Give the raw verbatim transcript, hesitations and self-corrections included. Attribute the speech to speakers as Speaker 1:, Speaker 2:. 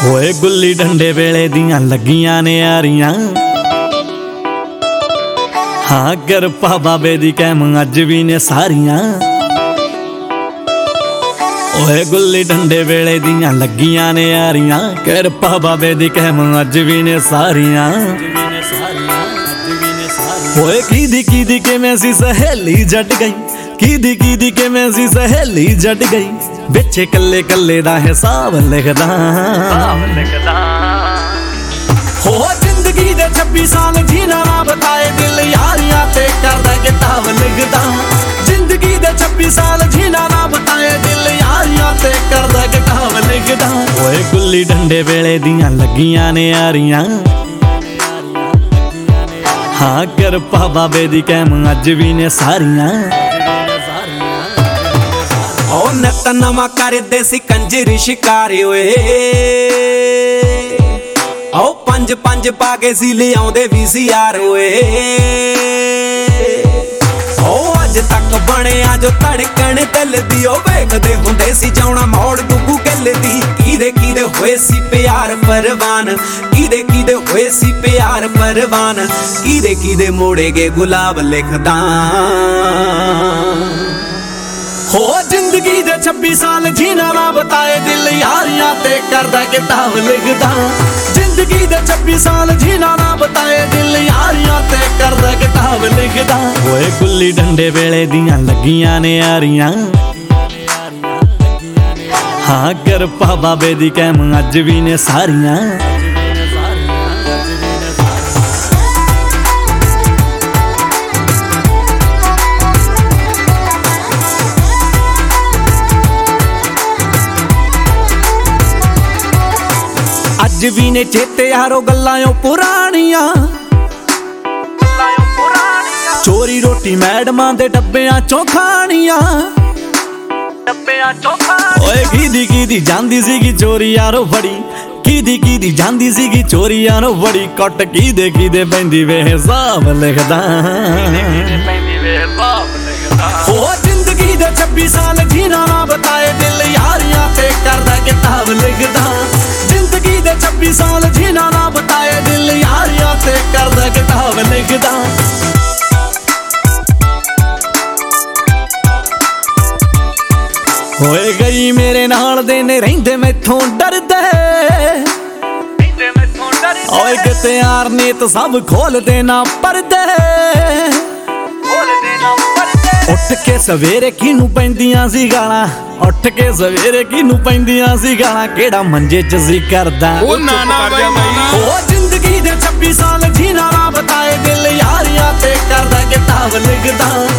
Speaker 1: होए गुल्ली डंडे वेले दियां लगियां ने यारियां। हाँ किरपा बाबे दी कैम अज भी ने सारियां। ओए गुल्ली डंडे वेले दियां लगियां ने यारियां। किरपा बाबे दी कैम अज भी ने सारियां। ओए कीदी कीदी के मैं सी सहेली जट गई। कीदी कीदी के मैं सी सहेली जट गई। बिचे कल्ले कल्ले दा हिसाब लिखदा हो। जिंदगी दे छब्बी साल जीना ना बताए दिल यारियां ते करदा किताब लिखदा। जिंदगी दे छब्बी साल जीना ना बताए दिल यारियां ते करदा किताब लिखदा। ओए गुल्ली डंडे वेले दियां लगियां ने यारियां। हाँ किरपा बाबे दी कैम अज भी ने सारियां।
Speaker 2: ओ नत नवा करदे सी कंजरी शिकारी ओए। ओ पंज पंज पाके सी ले आउंदे वी सी यार ओए। ओ अज तक बणिया जो धड़कन दिल दी। ओ वेखदे हुंदे सी जाउणा मोड़ गुगू गिल दी। कीदे कीदे होए सी प्यार परवान। कीदे कीदे होए सी प्यार परवान। कीदे कीदे मोड़े गे गुलाब लिखदा हो। जिंदगी दे छब्बी साल जीना ना बताए दिल यारियां ते करदा किताब लिखदा। जिंदगी दे छब्बी साल जीना ना बताए दिल यारियां ते करदा किताब लिखदा। ओए
Speaker 1: गुल्ली डंडे वेले दियां लगियां ने यारियां। हाँ किरपा बाबे दी कैम अज भी ने सारियां। अज भी ने चेते यारो गल्लां ओ पुरानियां। चोरी रोटी मैडमां दे डब्बियां चों खानियां। ओए कीदी कीदी जांदी सीगी चोरी यारो बड़ी। कीदी कीदी जांदी सीगी चोरी यारो बड़ी। कट कीदे कीदे पैंदी वे हिसाब लिखदा हो। जिंदगी दे छब्बी साल जीना ना बताए दिल यारियां ते करदा किताब लिखदा। जिंदगी दे छब्बी साल जीना ना बताए दिल यारियां ते करदा किताब लिखदा। होए गई मेरे नाल दे ने रहिंदे मैथों डरदे। ओए किते यार नीत सब खोल देना परदे। उठ के सवेरे किनू पैंदियां सी गालां। उठ के सवेरे किनू पैंदियां सी गालां। केड़ा मंजे च सी करदा ओ जिंदगी दे छब्बी साल जीना ना बताए दिल यारियां ते करदा किताब लिखदा।